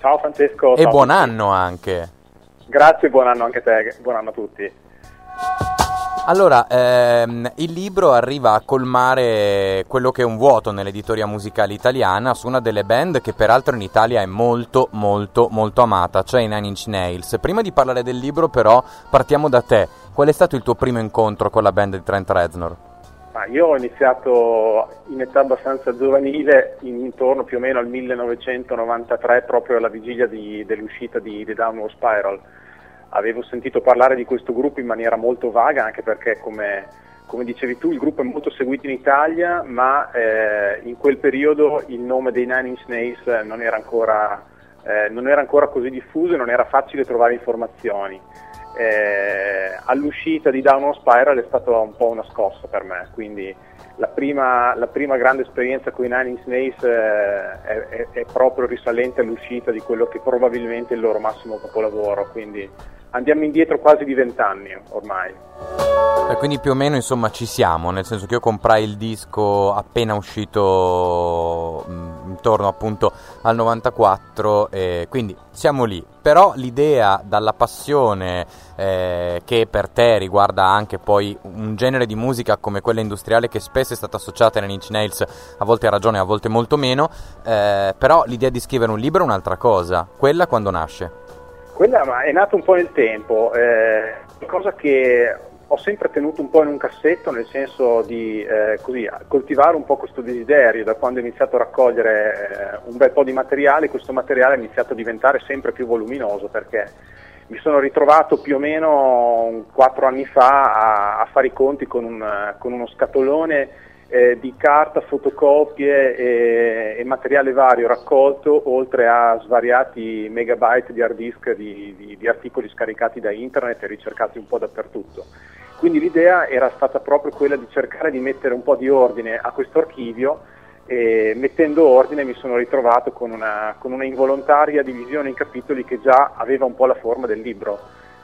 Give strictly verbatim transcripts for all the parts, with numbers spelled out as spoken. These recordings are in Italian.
Ciao Francesco. E ciao buon anno anche. Grazie, buon anno anche a te, buon anno a tutti. Allora, ehm, il libro arriva a colmare quello che è un vuoto nell'editoria musicale italiana su una delle band che peraltro in Italia è molto molto molto amata, cioè i Nine Inch Nails. Prima di parlare del libro però partiamo da te. Qual è stato il tuo primo incontro con la band di Trent Reznor? Ma io ho iniziato in età abbastanza giovanile, in, intorno più o meno al millenovecentonovantatré, proprio alla vigilia di, dell'uscita di The Downward Spiral. Avevo sentito parlare di questo gruppo in maniera molto vaga, anche perché come, come dicevi tu il gruppo è molto seguito in Italia, ma eh, in quel periodo il nome dei Nine Inch Nails non era ancora, eh, non era ancora così diffuso e non era facile trovare informazioni. Eh, all'uscita di Downward Spiral è stata un po' una scossa per me, quindi la prima, la prima grande esperienza con i Nine Inch Nails eh, è, è, è proprio risalente all'uscita di quello che probabilmente è il loro massimo capolavoro, quindi andiamo indietro quasi di vent'anni ormai. E quindi più o meno insomma ci siamo, nel senso che io comprai il disco appena uscito mh, intorno appunto al novantaquattro, e quindi siamo lì. Però l'idea dalla passione eh, che per te riguarda anche poi un genere di musica come quella industriale che spesso è stata associata ai Nine Inch Nails, a volte ha ragione, a volte molto meno, eh, però l'idea di scrivere un libro è un'altra cosa. Quella quando nasce? Quella è nata un po' nel tempo, eh, cosa che ho sempre tenuto un po' in un cassetto, nel senso di eh, così, coltivare un po' questo desiderio. Da quando ho iniziato a raccogliere eh, un bel po' di materiale, questo materiale ha iniziato a diventare sempre più voluminoso, perché mi sono ritrovato più o meno quattro anni fa a, a fare i conti con, un, con uno scatolone eh, di carta, fotocopie e, e materiale vario raccolto, oltre a svariati megabyte di hard disk di, di, di articoli scaricati da internet e ricercati un po' dappertutto. Quindi l'idea era stata proprio quella di cercare di mettere un po' di ordine a questo archivio, e mettendo ordine mi sono ritrovato con una, con una involontaria divisione in capitoli che già aveva un po' la forma del libro.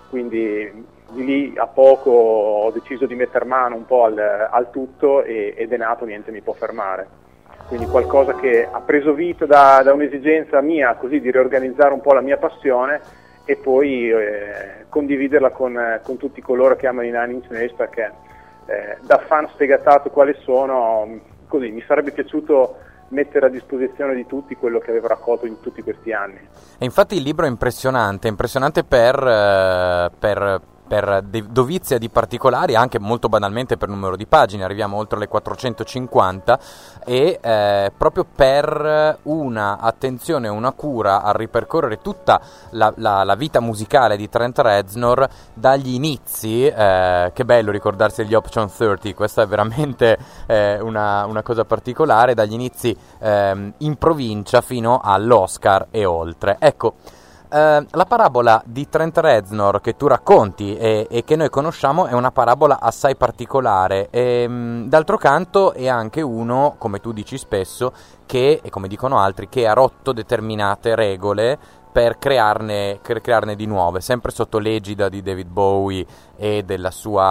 Quindi di lì a poco ho deciso di metter mano un po' al, al tutto e, ed è nato Niente mi può fermare. Quindi qualcosa che ha preso vita da, da un'esigenza mia, così di riorganizzare un po' la mia passione e poi eh, condividerla con, con tutti coloro che amano i Nine Inch Nails, perché eh, da fan sfegatato quale sono, così mi sarebbe piaciuto mettere a disposizione di tutti quello che avevo raccolto in tutti questi anni. E infatti il libro è impressionante, impressionante per, eh, per, per de- dovizia di particolari, anche molto banalmente per numero di pagine, arriviamo oltre le quattrocentocinquanta, e eh, proprio per una attenzione e una cura a ripercorrere tutta la, la, la vita musicale di Trent Reznor dagli inizi. Eh, che bello ricordarsi degli Option trenta, questa è veramente eh, una, una cosa particolare, dagli inizi eh, in provincia fino all'Oscar e oltre. Ecco, Uh, la parabola di Trent Reznor che tu racconti e, e che noi conosciamo è una parabola assai particolare e mh, d'altro canto è anche uno, come tu dici spesso, che, e come dicono altri, che ha rotto determinate regole per crearne, per crearne di nuove, sempre sotto l'egida di David Bowie e della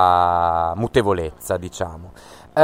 sua mutevolezza, diciamo.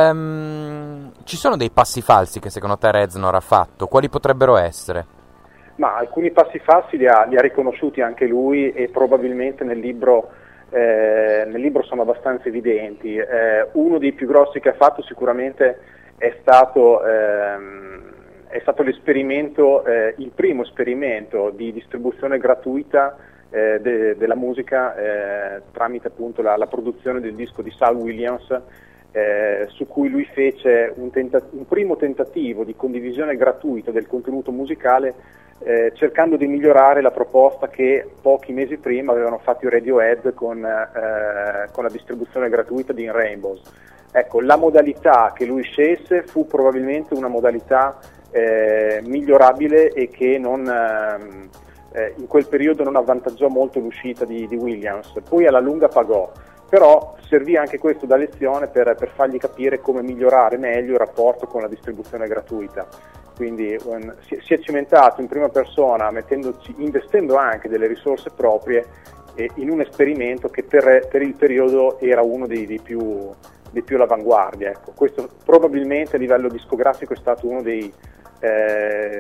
Um, ci sono dei passi falsi che secondo te Reznor ha fatto? Quali potrebbero essere? Ma alcuni passi falsi li ha, li ha riconosciuti anche lui e probabilmente nel libro, eh, nel libro sono abbastanza evidenti. Eh, uno dei più grossi che ha fatto sicuramente è stato, ehm, è stato l'esperimento, eh, il primo esperimento di distribuzione gratuita eh, de, della musica eh, tramite appunto la, la produzione del disco di Saul Williams, eh, su cui lui fece un, tenta- un primo tentativo di condivisione gratuita del contenuto musicale, Eh, cercando di migliorare la proposta che pochi mesi prima avevano fatto i Radiohead con, eh, con la distribuzione gratuita di In Rainbows. Ecco, la modalità che lui scelse fu probabilmente una modalità eh, migliorabile e che non, eh, in quel periodo non avvantaggiò molto l'uscita di, di Williams, poi alla lunga pagò. Però servì anche questo da lezione per, per fargli capire come migliorare meglio il rapporto con la distribuzione gratuita. Quindi um, si, si è cimentato in prima persona, mettendoci, investendo anche delle risorse proprie eh, in un esperimento che per, per il periodo era uno dei, dei, più, dei più all'avanguardia. Ecco. Questo probabilmente a livello discografico è stato uno dei, eh,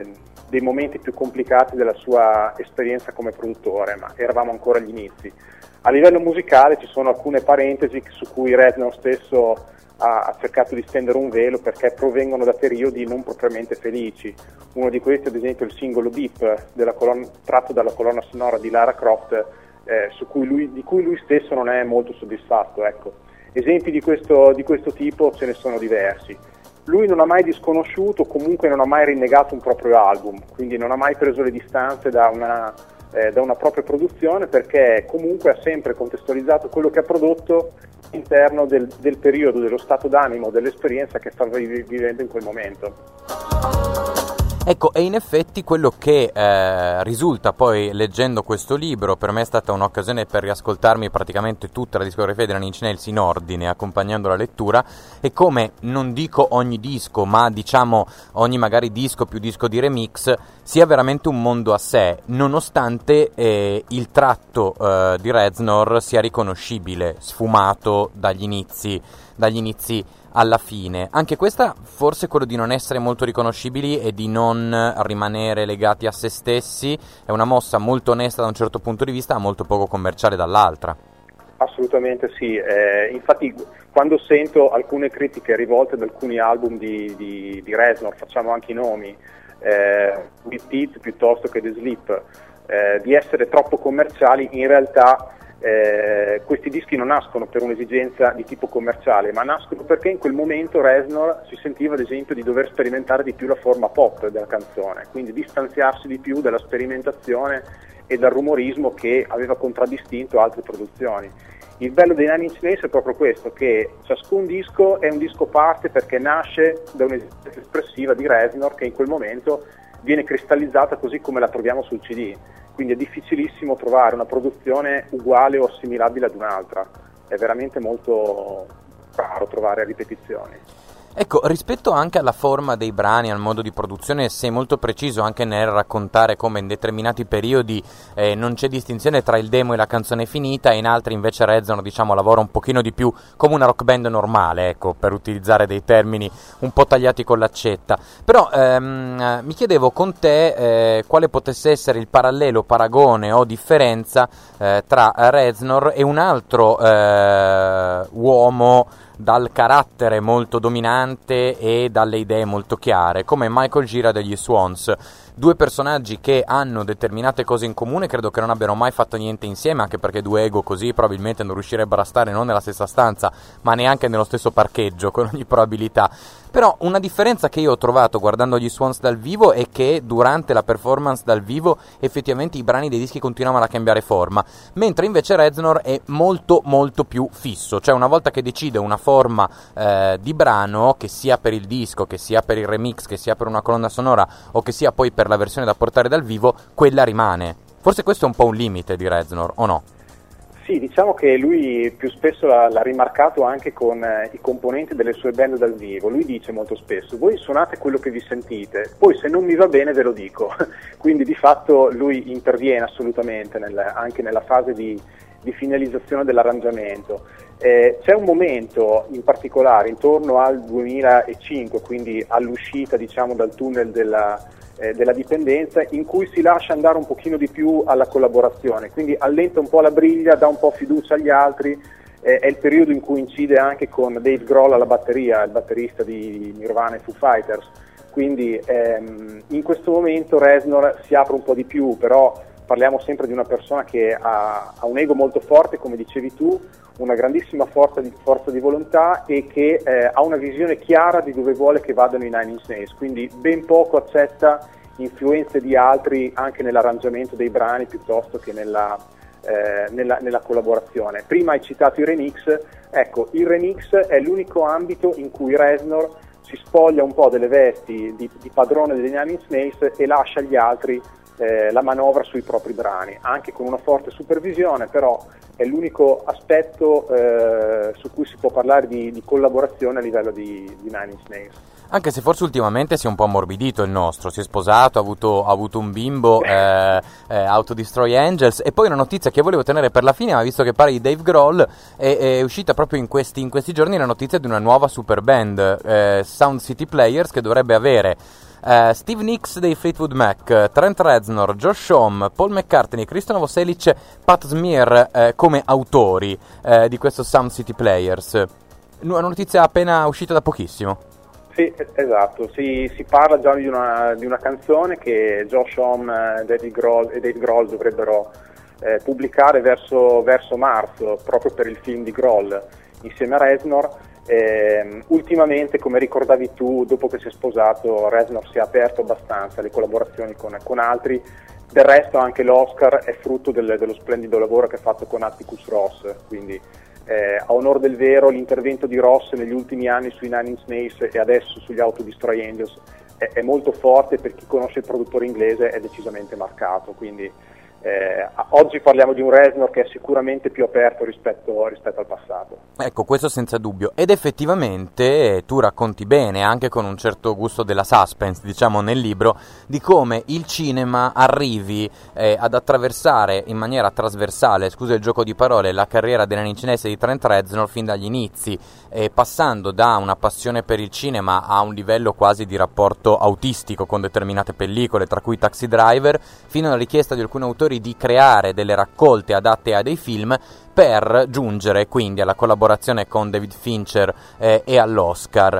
dei momenti più complicati della sua esperienza come produttore, ma eravamo ancora agli inizi. A livello musicale ci sono alcune parentesi su cui Reznor stesso ha, ha cercato di stendere un velo, perché provengono da periodi non propriamente felici. Uno di questi, ad esempio, il singolo Deep della colonna, tratto dalla colonna sonora di Lara Croft, eh, su cui lui, di cui lui stesso non è molto soddisfatto. Ecco. Esempi di questo, di questo tipo ce ne sono diversi. Lui non ha mai disconosciuto, comunque non ha mai rinnegato un proprio album, quindi non ha mai preso le distanze da una, eh, da una propria produzione, perché comunque ha sempre contestualizzato quello che ha prodotto all'interno del, del periodo, dello stato d'animo, dell'esperienza che stava vivendo in quel momento. Ecco, e in effetti quello che eh, risulta poi leggendo questo libro, per me è stata un'occasione per riascoltarmi praticamente tutta la discografia di Nine Inch Nails in ordine, accompagnando la lettura, e come, non dico ogni disco, ma diciamo ogni magari disco più disco di remix, sia veramente un mondo a sé, nonostante eh, il tratto eh, di Reznor sia riconoscibile, sfumato dagli inizi, dagli inizi alla fine. Anche questa, forse quello di non essere molto riconoscibili e di non rimanere legati a se stessi, è una mossa molto onesta da un certo punto di vista, ma molto poco commerciale dall'altra. Assolutamente sì, eh, infatti quando sento alcune critiche rivolte ad alcuni album di, di, di Reznor, facciamo anche i nomi, eh, With It piuttosto che The Sleep, eh, di essere troppo commerciali, in realtà Eh, questi dischi non nascono per un'esigenza di tipo commerciale, ma nascono perché in quel momento Reznor si sentiva, ad esempio, di dover sperimentare di più la forma pop della canzone, quindi distanziarsi di più dalla sperimentazione e dal rumorismo che aveva contraddistinto altre produzioni. Il bello dei Nine Inch Nails è proprio questo, che ciascun disco è un disco parte perché nasce da un'esigenza espressiva di Reznor, che in quel momento viene cristallizzata così come la troviamo sul C D. Quindi è difficilissimo trovare una produzione uguale o assimilabile ad un'altra, è veramente molto raro trovare ripetizioni. Ecco, rispetto anche alla forma dei brani, al modo di produzione, sei molto preciso anche nel raccontare come in determinati periodi eh, non c'è distinzione tra il demo e la canzone finita, e in altri invece Reznor, diciamo, lavora un pochino di più come una rock band normale, ecco, per utilizzare dei termini un po' tagliati con l'accetta. Però ehm, mi chiedevo con te eh, quale potesse essere il parallelo, paragone o differenza eh, tra Reznor e un altro eh, uomo dal carattere molto dominante e dalle idee molto chiare, come Michael Gira degli Swans. Due personaggi che hanno determinate cose in comune, credo che non abbiano mai fatto niente insieme, anche perché due ego così probabilmente non riuscirebbero a stare non nella stessa stanza, ma neanche nello stesso parcheggio, con ogni probabilità. Però una differenza che io ho trovato guardando gli Swans dal vivo è che durante la performance dal vivo effettivamente i brani dei dischi continuavano a cambiare forma, mentre invece Reznor è molto molto più fisso, cioè una volta che decide una forma eh, di brano, che sia per il disco, che sia per il remix, che sia per una colonna sonora o che sia poi per la versione da portare dal vivo, quella rimane. Forse questo è un po' un limite di Reznor, o no? Sì, diciamo che lui più spesso l'ha, l'ha rimarcato anche con eh, i componenti delle sue band dal vivo. Lui dice molto spesso: voi suonate quello che vi sentite, poi se non mi va bene ve lo dico. Quindi di fatto lui interviene assolutamente nel, anche nella fase di, di finalizzazione dell'arrangiamento. Eh, c'è un momento in particolare intorno al duemilacinque, quindi all'uscita, diciamo, dal tunnel della Eh, della dipendenza, in cui si lascia andare un pochino di più alla collaborazione, quindi allenta un po' la briglia, dà un po' fiducia agli altri. Eh, è il periodo in cui incide anche con Dave Grohl alla batteria, il batterista di Nirvana e Foo Fighters, quindi ehm, in questo momento Reznor si apre un po' di più, però parliamo sempre di una persona che ha, ha un ego molto forte, come dicevi tu, una grandissima forza di, forza di volontà, e che eh, ha una visione chiara di dove vuole che vadano i Nine Inch Nails, quindi ben poco accetta influenze di altri anche nell'arrangiamento dei brani piuttosto che nella, eh, nella, nella collaborazione. Prima hai citato i remix, ecco, il remix è l'unico ambito in cui Reznor si spoglia un po' delle vesti di, di padrone dei Nine Inch Nails e lascia agli altri eh, la manovra sui propri brani, anche con una forte supervisione, però è l'unico aspetto eh, su cui si può parlare di, di collaborazione a livello di, di Nine Inch Nails. Anche se forse ultimamente si è un po' ammorbidito il nostro, si è sposato, ha avuto, ha avuto un bimbo, eh, eh, Autodestroy Angels, e poi una notizia che volevo tenere per la fine, ma visto che parli di Dave Grohl, è, è uscita proprio in questi, in questi giorni la notizia di una nuova super band, eh, Sound City Players, che dovrebbe avere eh, Steve Nicks dei Fleetwood Mac, Trent Reznor, Josh Homme, Paul McCartney, Kristoffer Novoselic, Pat Smear eh, come autori eh, di questo Sound City Players. Una notizia appena uscita da pochissimo. Sì, esatto, si, si parla già di una, di una canzone che Josh Homme David Grohl, e Dave Grohl dovrebbero eh, pubblicare verso, verso marzo, proprio per il film di Grohl, insieme a Reznor. Eh, ultimamente, come ricordavi tu, dopo che si è sposato, Reznor si è aperto abbastanza alle collaborazioni con, con altri. Del resto anche l'Oscar è frutto del, dello splendido lavoro che ha fatto con Atticus Ross, quindi Eh, a onor del vero l'intervento di Ross negli ultimi anni sui Nine Inch Nails e adesso sugli How to Destroy Angels è, è molto forte. Per chi conosce il produttore inglese è decisamente marcato, quindi eh, oggi parliamo di un Reznor che è sicuramente più aperto rispetto, rispetto al passato. Ecco, questo senza dubbio. Ed effettivamente tu racconti bene, anche con un certo gusto della suspense, diciamo nel libro, di come il cinema arrivi eh, ad attraversare in maniera trasversale, scusa il gioco di parole, la carriera della Nine Inch Nails e di Trent Reznor fin dagli inizi, eh, passando da una passione per il cinema a un livello quasi di rapporto autistico con determinate pellicole, tra cui Taxi Driver, fino alla richiesta di alcuni autori di creare delle raccolte adatte a dei film, per giungere quindi alla collaborazione con David Fincher eh, e all'Oscar.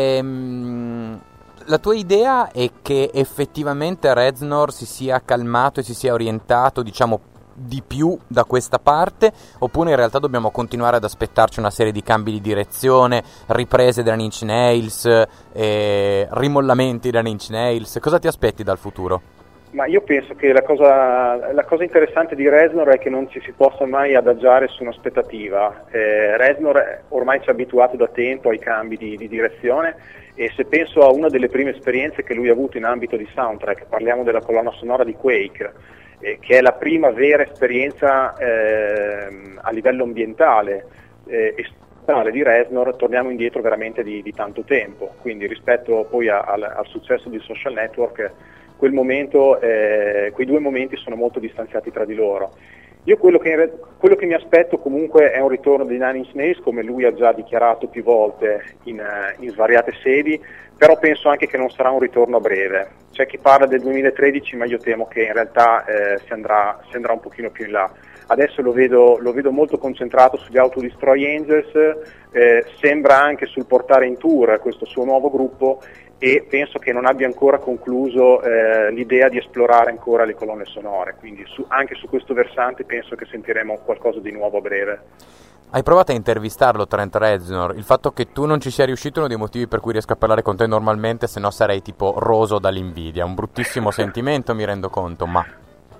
Ehm, la tua idea è che effettivamente Reznor si sia calmato e si sia orientato, diciamo, di più da questa parte, oppure in realtà dobbiamo continuare ad aspettarci una serie di cambi di direzione, riprese della Nine Inch Nails, eh, rimollamenti della Nine Inch Nails? Cosa ti aspetti dal futuro? Ma io penso che la cosa, la cosa interessante di Reznor è che non ci si possa mai adagiare su un'aspettativa. Eh, Reznor ormai ci ha abituato da tempo ai cambi di, di direzione, e se penso a una delle prime esperienze che lui ha avuto in ambito di soundtrack, parliamo della colonna sonora di Quake, eh, che è la prima vera esperienza eh, a livello ambientale eh, e di Reznor, torniamo indietro veramente di, di tanto tempo. Quindi rispetto poi a, al, al successo di Social Network, quel momento, eh, quei due momenti sono molto distanziati tra di loro. Io quello che, quello che mi aspetto comunque è un ritorno di Nine Inch Nails, come lui ha già dichiarato più volte in, in svariate sedi, però penso anche che non sarà un ritorno a breve. C'è chi parla del duemilatredici, ma io temo che in realtà eh, si, andrà, si andrà un pochino più in là. Adesso lo vedo, lo vedo molto concentrato sugli How to Destroy Angels, eh, sembra anche sul portare in tour questo suo nuovo gruppo, e penso che non abbia ancora concluso eh, l'idea di esplorare ancora le colonne sonore, quindi su, anche su questo versante penso che sentiremo qualcosa di nuovo a breve. Hai provato a intervistarlo, Trent Reznor? Il fatto che tu non ci sia riuscito è uno dei motivi per cui riesco a parlare con te normalmente, se no sarei tipo roso dall'invidia, un bruttissimo sentimento, mi rendo conto, ma...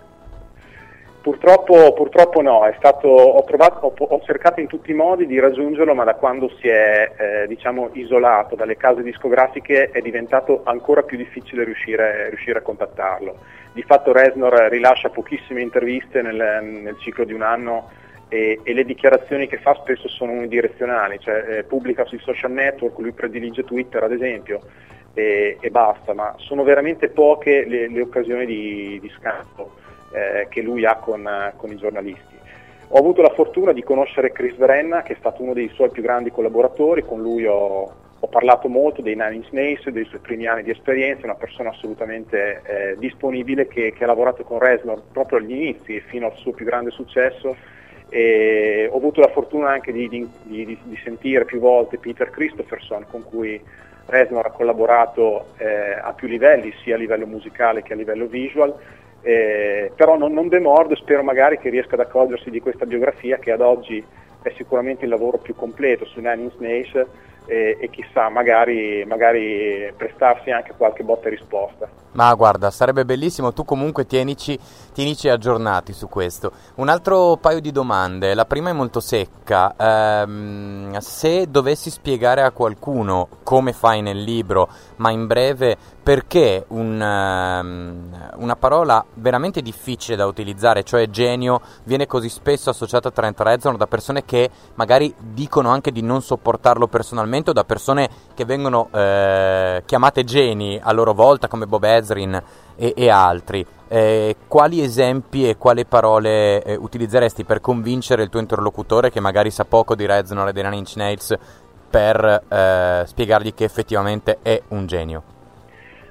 Purtroppo, purtroppo no, è stato, ho, provato, ho, ho cercato in tutti i modi di raggiungerlo, ma da quando si è eh, diciamo, isolato dalle case discografiche è diventato ancora più difficile riuscire, riuscire a contattarlo. Di fatto Reznor rilascia pochissime interviste nel, nel ciclo di un anno, e, e le dichiarazioni che fa spesso sono unidirezionali, cioè eh, pubblica sui social network, lui predilige Twitter ad esempio, e, e basta, ma sono veramente poche le, le occasioni di, di scambio Eh, che lui ha con, con i giornalisti. Ho avuto la fortuna di conoscere Chris Vrenna, che è stato uno dei suoi più grandi collaboratori, con lui ho, ho parlato molto dei Nine Inch Nails, dei suoi primi anni di esperienza, una persona assolutamente eh, disponibile che, che ha lavorato con Reznor proprio agli inizi fino al suo più grande successo, e ho avuto la fortuna anche di, di, di, di sentire più volte Peter Christopherson, con cui Reznor ha collaborato eh, a più livelli, sia a livello musicale che a livello visual. Eh, però non, non demordo, spero magari che riesca ad accorgersi di questa biografia, che ad oggi è sicuramente il lavoro più completo su Nine Inch Nails, eh, e chissà, magari, magari prestarsi anche qualche botta e risposta. Ma guarda, sarebbe bellissimo, tu comunque tienici, tienici aggiornati su questo. Un altro paio di domande, la prima è molto secca. Ehm, se dovessi spiegare a qualcuno, come fai nel libro, ma in breve, perché un, um, una parola veramente difficile da utilizzare, cioè genio, viene così spesso associata a Trent Reznor da persone che magari dicono anche di non sopportarlo personalmente, o da persone che vengono eh, chiamate geni a loro volta, come Bob Ezrin e, e altri. Eh, quali esempi e quali parole eh, utilizzeresti per convincere il tuo interlocutore, che magari sa poco di Reznor e dei Nine Inch Nails, per eh, spiegargli che effettivamente è un genio?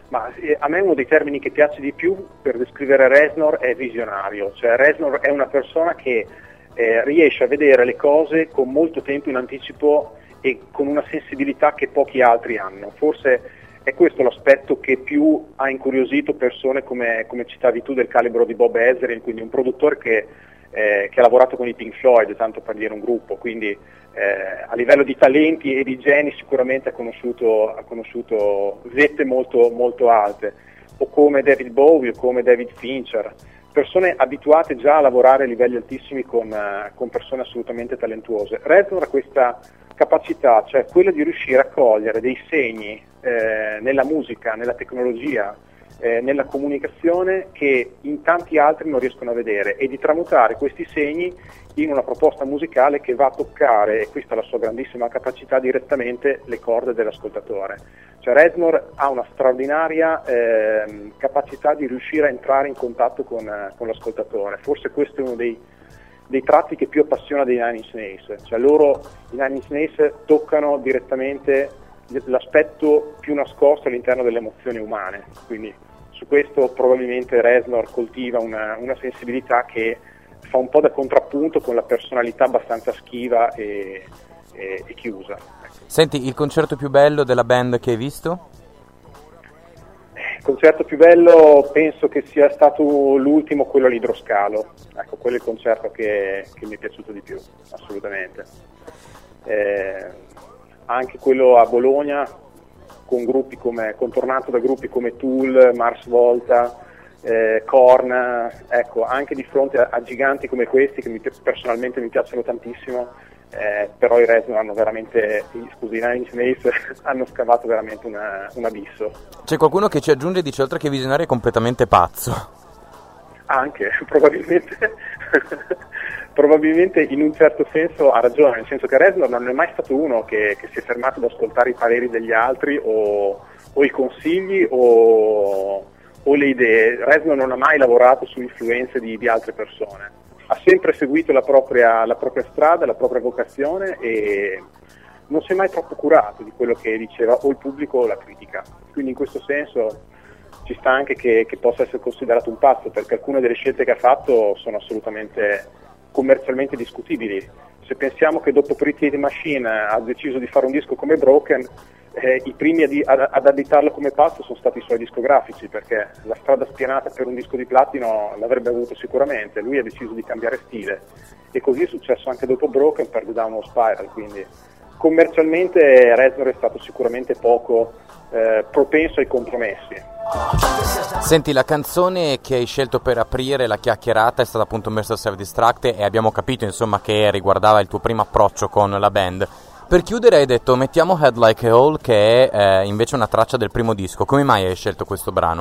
Ma eh, a me uno dei termini che piace di più per descrivere Reznor è visionario, cioè Reznor è una persona che eh, riesce a vedere le cose con molto tempo in anticipo e con una sensibilità che pochi altri hanno. Forse è questo l'aspetto che più ha incuriosito persone come, come citavi tu, del calibro di Bob Ezrin, quindi un produttore che, eh, che ha lavorato con i Pink Floyd, tanto per dire un gruppo, quindi eh, a livello di talenti e di geni sicuramente ha conosciuto, ha conosciuto vette molto, molto alte, o come David Bowie o come David Fincher, persone abituate già a lavorare a livelli altissimi con, uh, con persone assolutamente talentuose. Reznor ha questa capacità, cioè quella di riuscire a cogliere dei segni eh, nella musica, nella tecnologia, eh, nella comunicazione che in tanti altri non riescono a vedere, e di tramutare questi segni in una proposta musicale che va a toccare, e questa è la sua grandissima capacità, direttamente le corde dell'ascoltatore. Cioè Reznor ha una straordinaria eh, capacità di riuscire a entrare in contatto con, eh, con l'ascoltatore. Forse questo è uno dei dei tratti che più appassiona dei Nine Inch Nails, cioè loro, i Nine Inch Nails, toccano direttamente l'aspetto più nascosto all'interno delle emozioni umane, quindi su questo probabilmente Reznor coltiva una, una sensibilità che fa un po' da contrappunto con la personalità abbastanza schiva e, e, e chiusa. Senti, il concerto più bello della band che hai visto? Il concerto più bello penso che sia stato l'ultimo, quello all'Idroscalo. Ecco, quello è il concerto che, che mi è piaciuto di più, assolutamente. Eh, anche quello a Bologna, con gruppi come, contornato da gruppi come Tool, Mars Volta, eh, Korn, ecco, anche di fronte a, a giganti come questi, che mi, personalmente mi piacciono tantissimo. Eh, però i Reznor hanno veramente, scusi, i Nine Inch Nails hanno scavato veramente una, un abisso. C'è qualcuno che ci aggiunge e dice, oltre che visionario, è completamente pazzo. Anche, probabilmente probabilmente in un certo senso ha ragione, nel senso che Reznor non è mai stato uno che, che si è fermato ad ascoltare i pareri degli altri o, o i consigli o, o le idee. Reznor non ha mai lavorato su influenze di, di altre persone. Ha sempre seguito la propria, la propria strada, la propria vocazione, e non si è mai troppo curato di quello che diceva o il pubblico o la critica. Quindi in questo senso ci sta anche che, che possa essere considerato un pazzo, perché alcune delle scelte che ha fatto sono assolutamente commercialmente discutibili. Se pensiamo che dopo Pretty Hate Machine ha deciso di fare un disco come Broken, Eh, i primi ad, ad, ad additarlo come pazzo sono stati i suoi discografici, perché la strada spianata per un disco di platino l'avrebbe avuto sicuramente. Lui ha deciso di cambiare stile, e così è successo anche dopo Broken per The Downward Spiral. Quindi commercialmente Reznor è stato sicuramente poco eh, propenso ai compromessi. Senti, la canzone che hai scelto per aprire la chiacchierata è stata appunto Mercy Self-Destruct, e abbiamo capito insomma che riguardava il tuo primo approccio con la band. Per chiudere hai detto mettiamo Head Like a Hole, che è eh, invece una traccia del primo disco. Come mai hai scelto questo brano?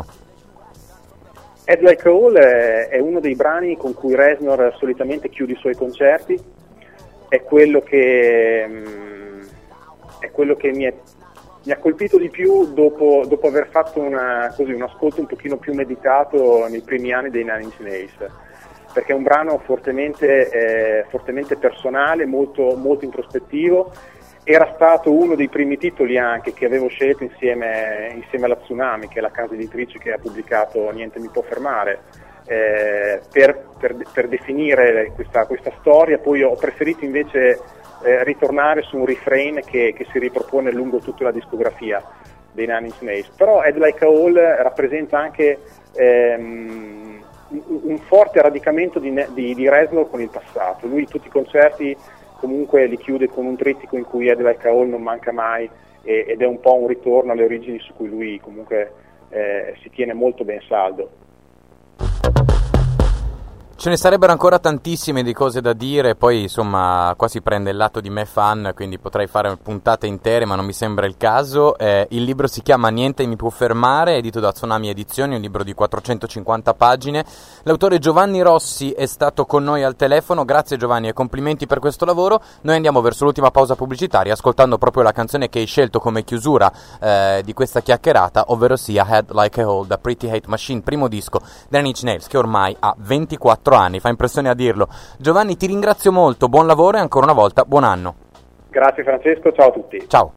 Head Like a Hole è, è uno dei brani con cui Reznor solitamente chiude i suoi concerti, è quello che, mh, è quello che mi, è, mi ha colpito di più dopo, dopo aver fatto una, così, un ascolto un pochino più meditato nei primi anni dei Nine Inch Nails, perché è un brano fortemente, eh, fortemente personale, molto, molto introspettivo. Era stato uno dei primi titoli anche che avevo scelto insieme, insieme alla Tsunami, che è la casa editrice che ha pubblicato Niente mi può fermare, eh, per, per, per definire questa, questa storia. Poi ho preferito invece eh, ritornare su un refrain che, che si ripropone lungo tutta la discografia dei Nine Inch Nails. Però Head Like a Hole rappresenta anche ehm, un forte radicamento di, di, di Reznor con il passato. Lui tutti i concerti comunque li chiude con un trittico in cui Head Like a Hole non manca mai, e, ed è un po' un ritorno alle origini su cui lui comunque eh, si tiene molto ben saldo. Ce ne sarebbero ancora tantissime di cose da dire, poi insomma qua si prende il lato di me fan, quindi potrei fare puntate intere, ma non mi sembra il caso. Eh, il libro si chiama Niente mi può fermare, edito da Tsunami Edizioni, un libro di quattrocentocinquanta pagine. L'autore Giovanni Rossi è stato con noi al telefono. Grazie Giovanni e complimenti per questo lavoro. Noi andiamo verso l'ultima pausa pubblicitaria, ascoltando proprio la canzone che hai scelto come chiusura eh, di questa chiacchierata, ovvero sia Head Like a Hole da Pretty Hate Machine, primo disco da Nine Inch Nails, che ormai ha ventiquattro anni, fa impressione a dirlo. Giovanni, ti ringrazio molto, buon lavoro e ancora una volta buon anno. Grazie Francesco, ciao a tutti. Ciao.